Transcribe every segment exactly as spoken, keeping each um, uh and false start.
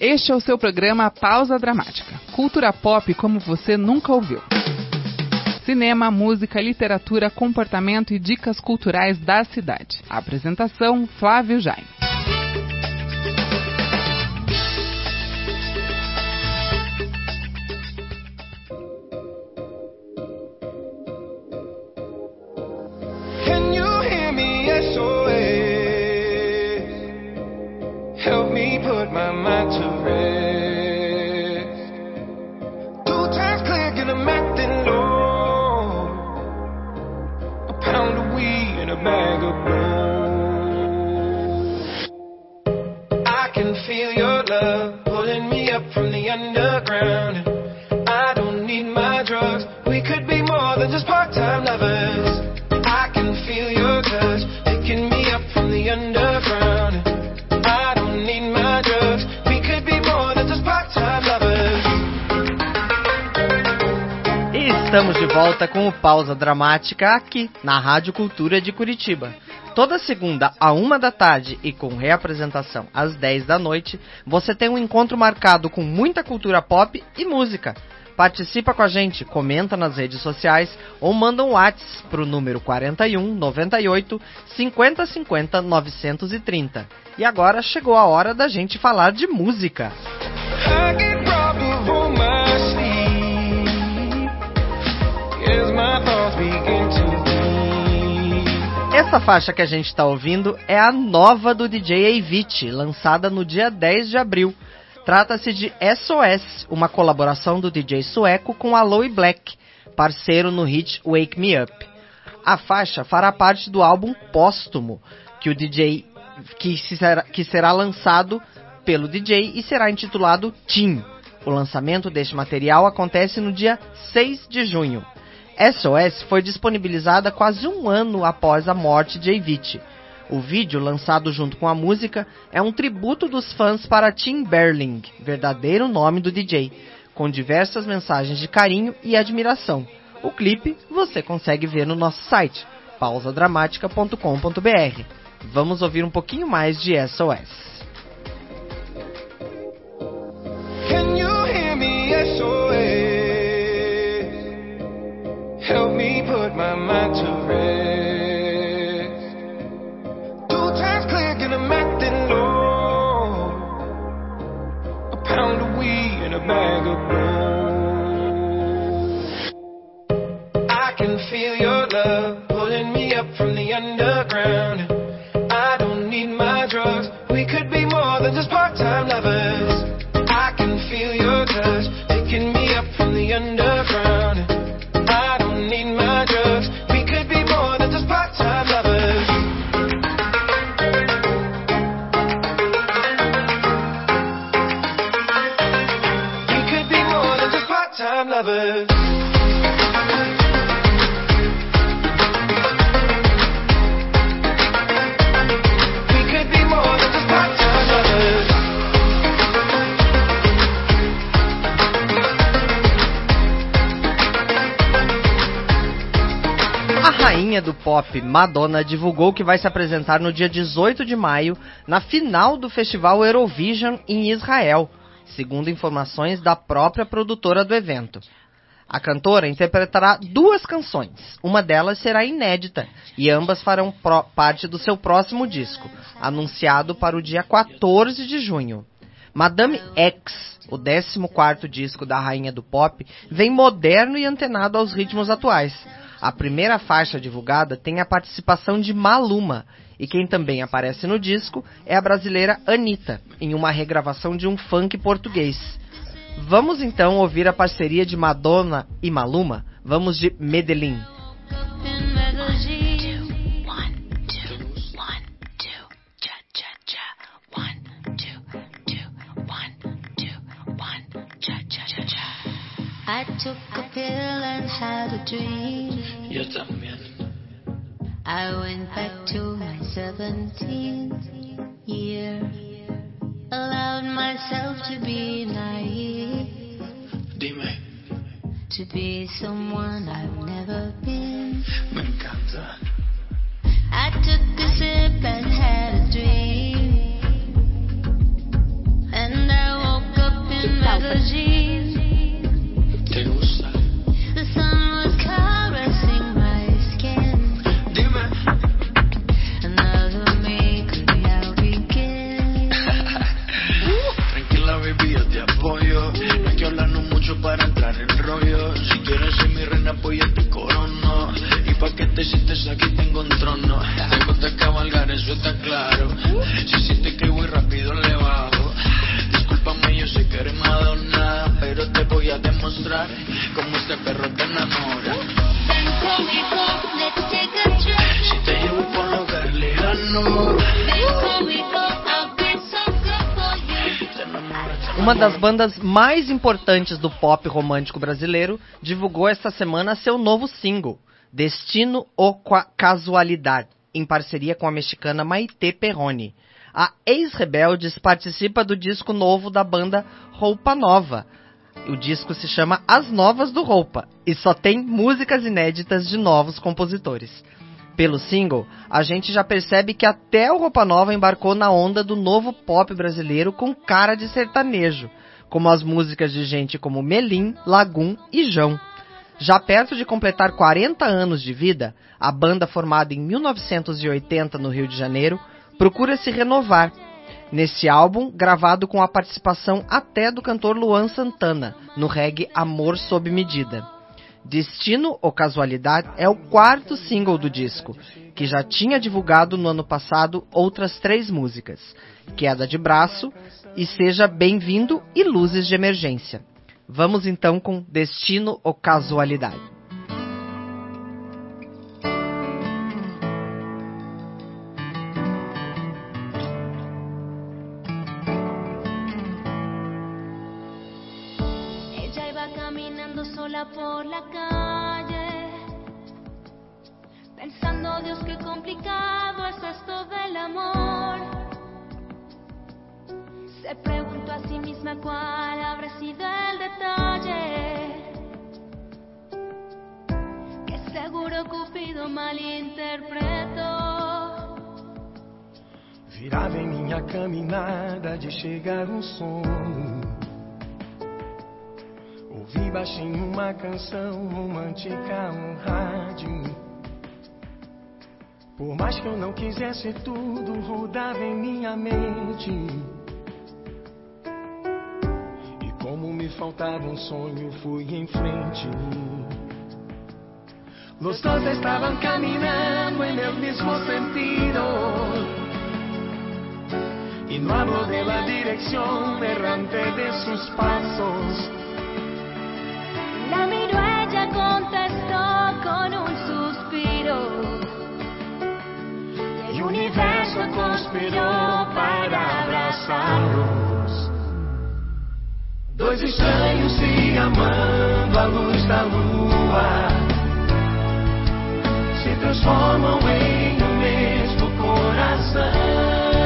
Este é o seu programa Pausa Dramática. Cultura pop como você nunca ouviu. Cinema, música, literatura, comportamento e dicas culturais da cidade. A apresentação, Flávio Jaime. Help me put my mind to rest. Two times clear, get 'em acting low. A pound of weed and a bag of gold. I can feel your love pulling me up from the underground. I don't need my drugs. We could be more than just part-time lovers. I can feel your touch picking me up from the underground. E estamos de volta com o Pausa Dramática aqui na Rádio Cultura de Curitiba. Toda segunda a uma da tarde e com reapresentação às dez da noite, você tem um encontro marcado com muita cultura pop e música. Participa com a gente, comenta nas redes sociais ou manda um WhatsApp para o número quarenta e um, noventa e oito, cinquenta, cinquenta, novecentos e trinta. E agora chegou a hora da gente falar de música. Essa faixa que a gente está ouvindo é a nova do D J Avicii, lançada no dia dez de abril. Trata-se de S O S, uma colaboração do D J sueco com Aloe Black, parceiro no hit Wake Me Up. A faixa fará parte do álbum póstumo que o D J que será, que será lançado pelo D J e será intitulado Teen. O lançamento deste material acontece no dia seis de junho. S O S foi disponibilizada quase um ano após a morte de Avicii. O vídeo, lançado junto com a música, é um tributo dos fãs para Tim Berling, verdadeiro nome do D J, com diversas mensagens de carinho e admiração. O clipe você consegue ver no nosso site, pausa dramática ponto com ponto b r. Vamos ouvir um pouquinho mais de S O S. Can you hear me, S O S? Help me put my mind to rest. Two times clear, get 'em acting low. A pound of weed and a bag of gold. I can feel your love pulling me up from the underground. I don't need my drugs. We could be more than just part-time lovers. I can feel your touch picking me up from the underground. I don't need my drugs. We could be more than just part-time lovers. We could be more than just part-time lovers. A rainha do pop, Madonna, divulgou que vai se apresentar no dia dezoito de maio na final do festival Eurovision em Israel, segundo informações da própria produtora do evento. A cantora interpretará duas canções, uma delas será inédita e ambas farão pro- parte do seu próximo disco, anunciado para o dia quatorze de junho. Madame X, o décimo quarto disco da rainha do pop, vem moderno e antenado aos ritmos atuais. A primeira faixa divulgada tem a participação de Maluma, e quem também aparece no disco é a brasileira Anitta, em uma regravação de um funk português. Vamos então ouvir a parceria de Madonna e Maluma. Vamos de Medellín. I took a pill and had a dream. Yo también. I went back to my seventeenth year. Allowed myself to be naive. Dime. To be someone I've never been. Me encanta. I took a sip and had a dream. And I woke Uma das bandas mais importantes do pop romântico brasileiro divulgou esta semana seu novo single, Destino ou Casualidade, em parceria com a mexicana Maite Perroni. A Ex-Rebeldes participa do disco novo da banda Roupa Nova. O disco se chama As Novas do Roupa e só tem músicas inéditas de novos compositores. Pelo single, a gente já percebe que até o Roupa Nova embarcou na onda do novo pop brasileiro com cara de sertanejo, como as músicas de gente como Melim, Lagum e Jão. Já perto de completar quarenta anos de vida, a banda, formada em mil novecentos e oitenta no Rio de Janeiro, procura se renovar. Nesse álbum, gravado com a participação até do cantor Luan Santana, no reggae Amor Sob Medida. Destino ou Casualidade é o quarto single do disco, que já tinha divulgado no ano passado outras três músicas, Queda de Braço e Seja Bem-vindo e Luzes de Emergência. Vamos então com Destino ou Casualidade. Por la calle, pensando, Dios, qué complicado es esto del amor. Se preguntó a sí misma cuál habrá sido el detalle, que seguro Cupido malinterpretou. Virava em minha caminhada de chegar um sonho. Ouvi baixinho uma canção romântica no rádio. Por mais que eu não quisesse, tudo rodava em minha mente. E como me faltava um sonho, fui em frente. Los dos estaban caminando en el mismo sentido. Y no hablo de la dirección errante de sus pasos. La miró, ella contestó con un suspiro. Y el universo conspiró para abrazarlos. Dois estranhos se amando à luz da lua, se transformam em um mesmo coração.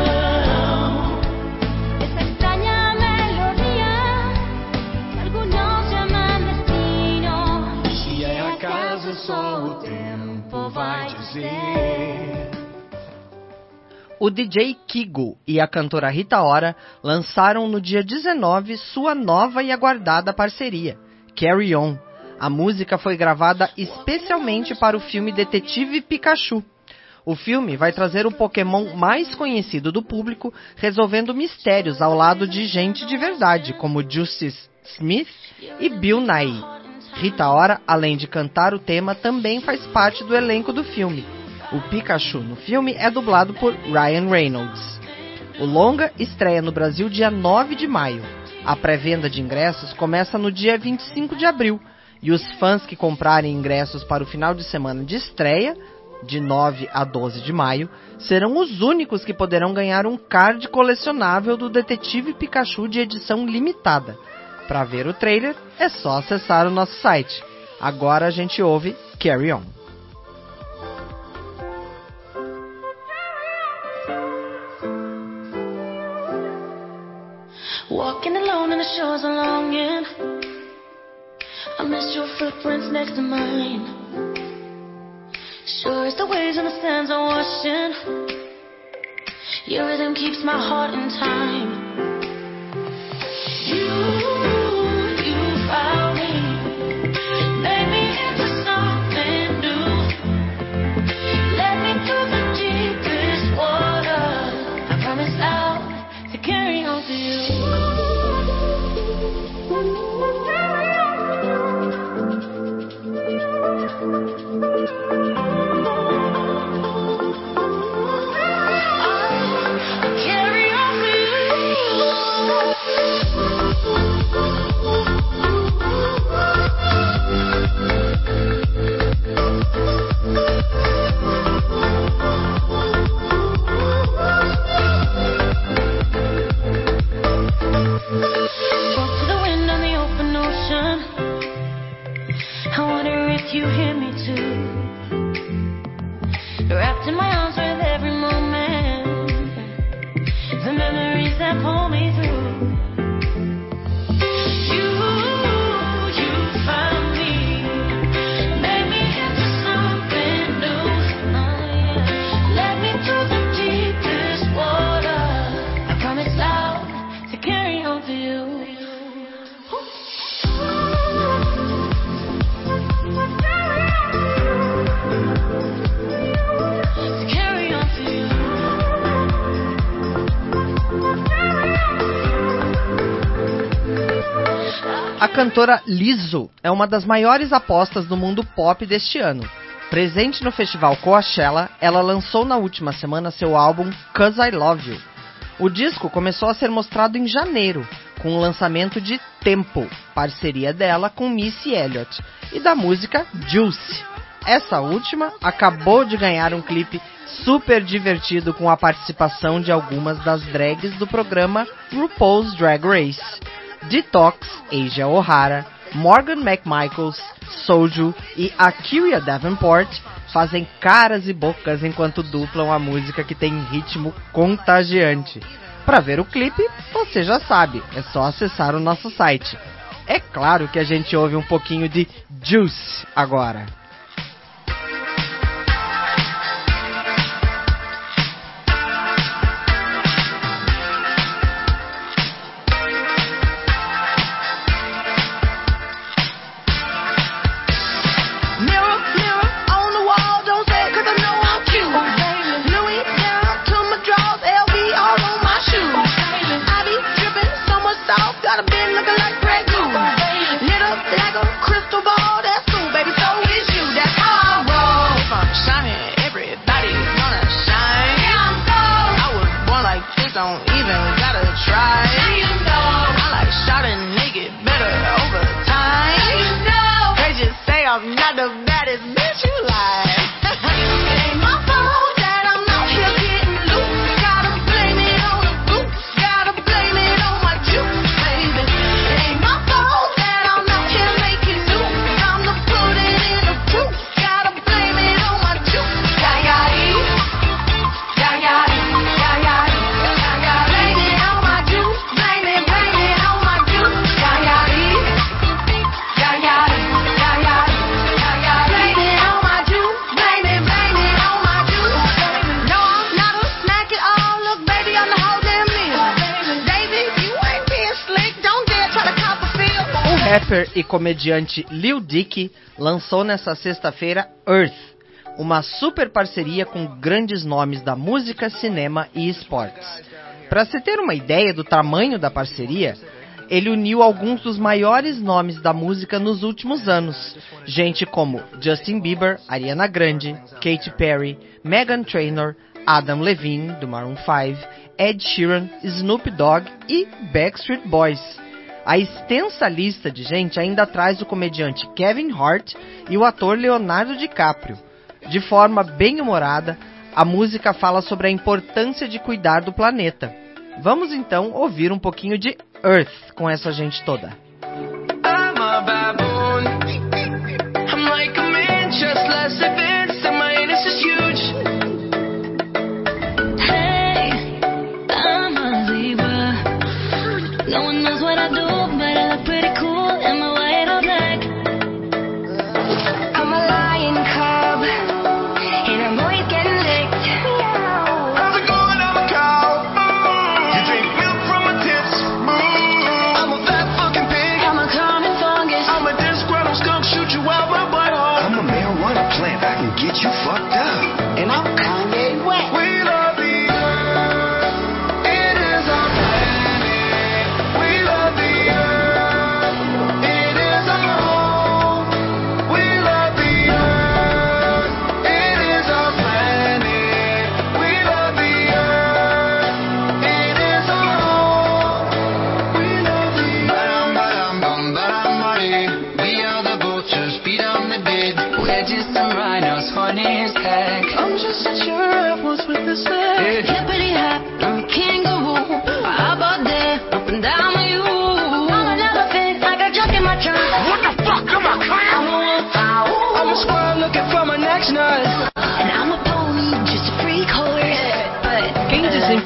Só o tempo vai dizer. O D J Kygo e a cantora Rita Ora lançaram no dia dezenove sua nova e aguardada parceria, Carry On. A música foi gravada especialmente para o filme Detetive Pikachu. O filme vai trazer o Pokémon mais conhecido do público, resolvendo mistérios ao lado de gente de verdade, como Justice Smith e Bill Nighy. Rita Ora, além de cantar o tema, também faz parte do elenco do filme. O Pikachu no filme é dublado por Ryan Reynolds. O longa estreia no Brasil dia nove de maio. A pré-venda de ingressos começa no dia vinte e cinco de abril. E os fãs que comprarem ingressos para o final de semana de estreia, de nove a doze de maio, serão os únicos que poderão ganhar um card colecionável do Detetive Pikachu de edição limitada. Para ver o trailer, é só acessar o nosso site. Agora a gente ouve Carry On. Walking alone and the shores are longing. I missed your footprints next to mine. Sure as the waves and the sands are washing, your rhythm keeps my heart in time. You that pull me through. You, you found me, made me into something new. Oh, yeah. Led me through the deepest water. I promise I'll to carry on for you. A cantora Lizzo é uma das maiores apostas do mundo pop deste ano. Presente no festival Coachella, ela lançou na última semana seu álbum Cause I Love You. O disco começou a ser mostrado em janeiro, com o lançamento de Tempo, parceria dela com Missy Elliott, e da música Juice. Essa última acabou de ganhar um clipe super divertido com a participação de algumas das drags do programa RuPaul's Drag Race. Detox, Asia O'Hara, Morgan McMichaels, Soju e Akira Davenport fazem caras e bocas enquanto duplam a música que tem ritmo contagiante. Para ver o clipe, você já sabe, é só acessar o nosso site. É claro que a gente ouve um pouquinho de Juice agora. Don't even gotta try. You know. I like shot and naked better over time. You know. They just say I'm not the baddest bitch you like. It ain't my fault that I'm out here getting loose. Gotta blame it on the boots. Gotta blame it on my juice, baby. It ain't my fault that I'm out here making news. I'm the put it in the proof. Gotta blame it on my juice. Yeah, yeah, yeah, yeah, yeah. O rapper e comediante Lil Dicky lançou nesta sexta-feira Earth, uma super parceria com grandes nomes da música, cinema e esportes. Para se ter uma ideia do tamanho da parceria, ele uniu alguns dos maiores nomes da música nos últimos anos, gente como Justin Bieber, Ariana Grande, Katy Perry, Meghan Trainor, Adam Levine, do Maroon five, Ed Sheeran, Snoop Dogg e Backstreet Boys. A extensa lista de gente ainda traz o comediante Kevin Hart e o ator Leonardo DiCaprio. De forma bem humorada, a música fala sobre a importância de cuidar do planeta. Vamos então ouvir um pouquinho de Earth com essa gente toda. I'm a baboon. I'm like a man, just less advanced, and my anus is huge. Hey, I'm a zebra. No one knows what I do, but I look pretty cool in my white or black. I'm a lion cub, and I'm always getting licked. How's it going? I'm a cow. You drink milk from my tits. I'm a fat fucking pig. I'm a common fungus. I'm a disgruntled skunk, shoot you out my butthole. I'm a marijuana plant, I can get you fucked up. And I'm Kanye West. We love the earth. It is our planet. We love the earth. It is our home. We love the earth. It is our planet. We love the earth. It is our home. We love the earth. Ba-dum, ba-dum, bum, ba-dum, buddy. We are the vultures, beat on the bed. We're just some rhinos, funny as heck. I'm just a giraffe, what's with the sex? Hippity hop, I'm a kangaroo. How about that? Up and down with you. I'm an elephant, I got junk in my trunk. What the fuck? I'm a clown. I'm a wolf, ow. I'm a squirrel looking for my next nut. And I'm a pony, just a freak horse. But Quem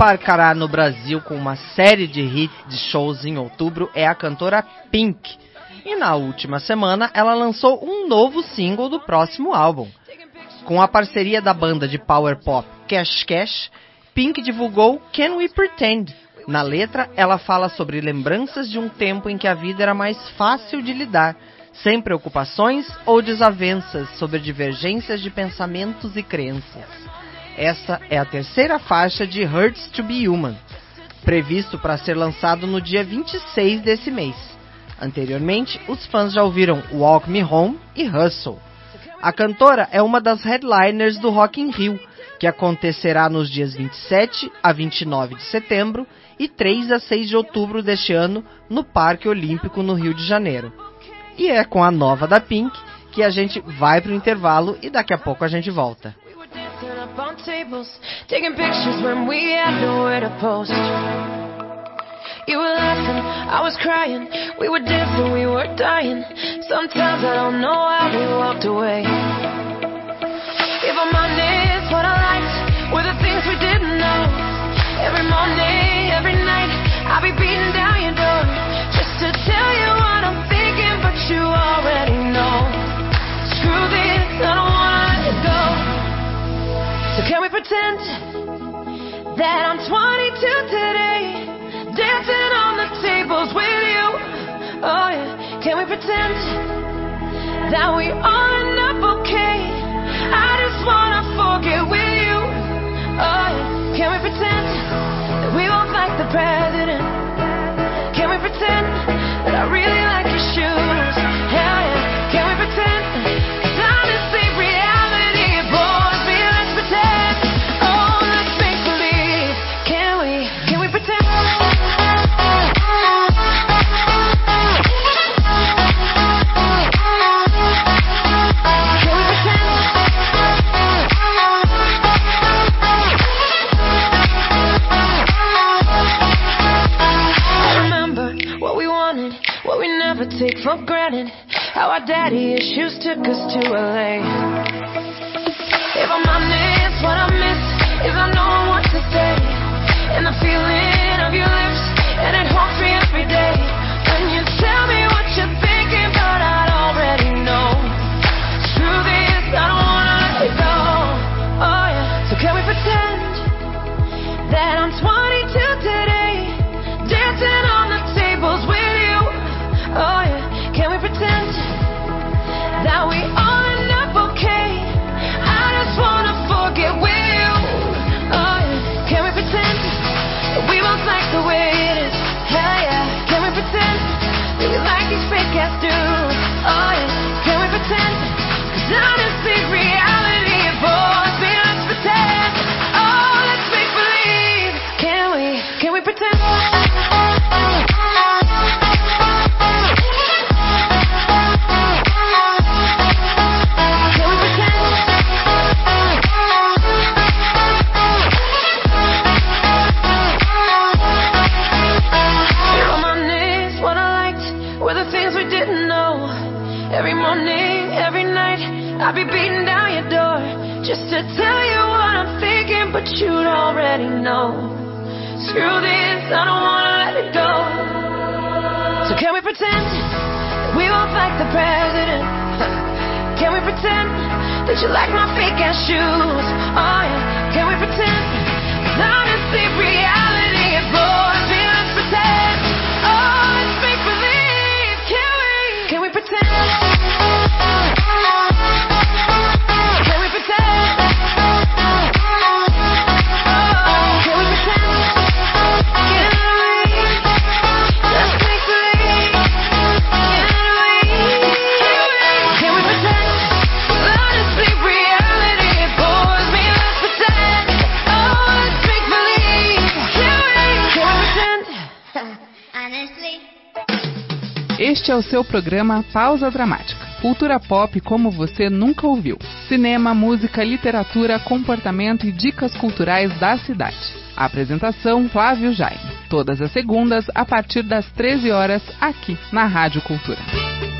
embarcará no Brasil com uma série de hits de shows em outubro é a cantora Pink. E na última semana ela lançou um novo single do próximo álbum. Com a parceria da banda de power pop Cash Cash, Pink divulgou Can We Pretend? Na letra, ela fala sobre lembranças de um tempo em que a vida era mais fácil de lidar, sem preocupações ou desavenças sobre divergências de pensamentos e crenças. Essa é a terceira faixa de Hurts to Be Human, previsto para ser lançado no dia vinte e seis desse mês. Anteriormente, os fãs já ouviram Walk Me Home e Hustle. A cantora é uma das headliners do Rock in Rio, que acontecerá nos dias vinte e sete a vinte e nove de setembro e três a seis de outubro deste ano no Parque Olímpico, no Rio de Janeiro. E é com a nova da Pink que a gente vai pro intervalo e daqui a pouco a gente volta. You were laughing, I was crying. We were dancing, we were dying. Sometimes I don't know how we walked away. If I'm honest, what I liked were the things we didn't know. Every morning, every night, I'll be beating down your door just to tell you what I'm thinking, but you already know. Screw this, I don't wanna let it go. So can we pretend that I'm twenty-two today? Dancing on the tables with you. Oh yeah. Can we pretend that we all end up okay? I just wanna forget with you. Oh yeah. Can we pretend that we both like the president? Can we pretend that I really like your shoes? Hell yeah. Can we pretend? 'Cause honestly, reality bores me. Let's pretend. Oh, let's make believe. Can we? Can we pretend? Take for granted how our daddy issues took us to L A. If I'm honest, what I miss is I know what to say, and the feeling of your lips, and it haunts me every day. When you tell me what you're thinking, but I already know. Screw this, I don't wanna let it go. Oh yeah, so can we pretend that I'm twenty-two today, dancing on the tables with you? Oh yeah, can we pretend that we all end up okay? I just wanna forget with you. Oh yeah, can we pretend that we both like the way it is? Hell yeah, can we pretend that we like these fake ass dudes? Oh yeah, can we pretend? 'Cause honestly, reality bores me. Let's pretend. Oh, let's make believe. Can we? Can we pretend? Every morning, every night, I'll be beating down your door just to tell you what I'm thinking, but you'd already know. Screw this, I don't wanna let it go. So can we pretend that we both like the president? Can we pretend that you like my fake ass shoes? Oh yeah, can we pretend? 'Cause honestly, reality it bores me. Let's pretend. Oh, let's make believe. Can we? Can we pretend? Can we pretend? Oh, can we pretend? Can we? Let's make believe. Can we? Can we pretend? Honestly, reality it bores me. Let's pretend. Oh, let's make believe. Can we? Can we pretend? Honestly. Este é o seu programa Pausa Dramática. Cultura pop como você nunca ouviu. Cinema, música, literatura, comportamento e dicas culturais da cidade. A apresentação Flávio Jaime. Todas as segundas, a partir das treze horas, aqui na Rádio Cultura.